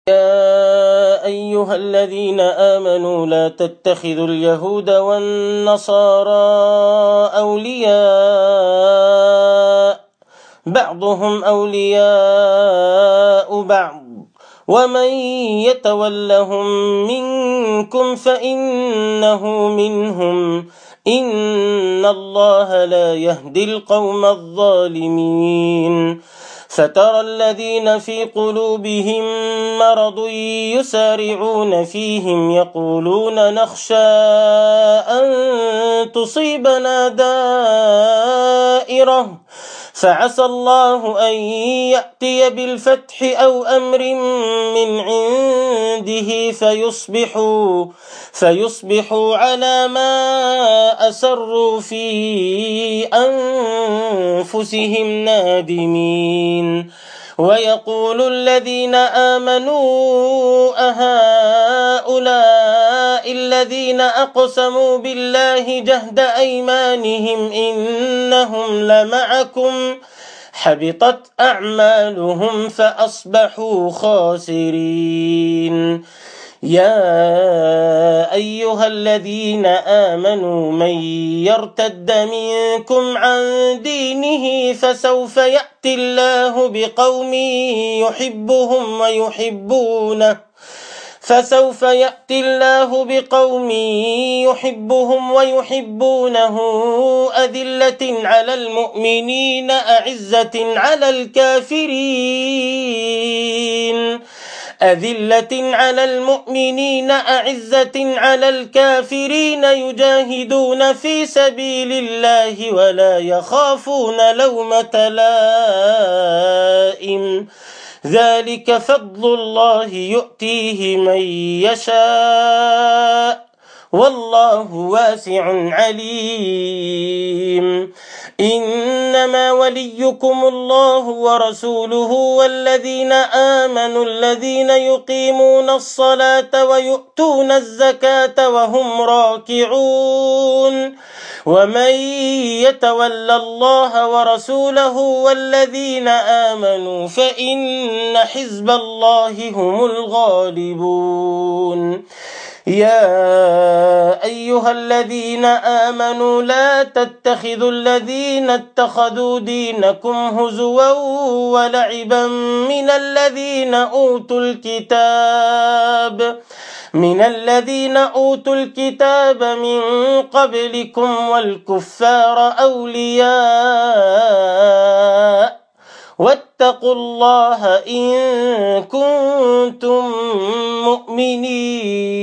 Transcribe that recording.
يا أيها الذين آمنوا لا تتخذوا اليهود والنصارى أولياء بعضهم أولياء بعض ومن يتولهم منكم فإنه منهم إن الله لا يهدي القوم الظالمين فترى الذين في قلوبهم مرض يسارعون فيهم يقولون نخشى أن تصيبنا دائرة فعسى الله أن يأتي بالفتح أو أمر من عنده فيصبحوا على ما أسروا في أنفسهم نادمين ويقول الذين آمنوا أهؤلاء الذين أقسموا بالله جهد أيمانهم إنهم لمعكم حبطت أعمالهم فأصبحوا خاسرين يا أيها الذين آمنوا من يرتد منكم عن دينه فسوف يأتي الله بقوم يحبهم ويحبونه أذلة على المؤمنين أعزة على الكافرين يجاهدون في سبيل الله ولا يخافون لومة لائم ذلك فضل الله يؤتيه من يشاء والله واسع عليم إنما وليكم الله ورسوله والذين آمنوا الذين يقيمون الصلاة ويؤتون الزكاة وهم راكعون ومن يتول الله ورسوله والذين آمنوا فإن حزب الله هم الغالبون يا أيها الذين آمنوا لا تتخذوا الذين اتخذوا دينكم هزوا ولعبا من الذين أوتوا الكتاب من قبلكم والكفار أولياء واتقوا الله إن كنتم مؤمنين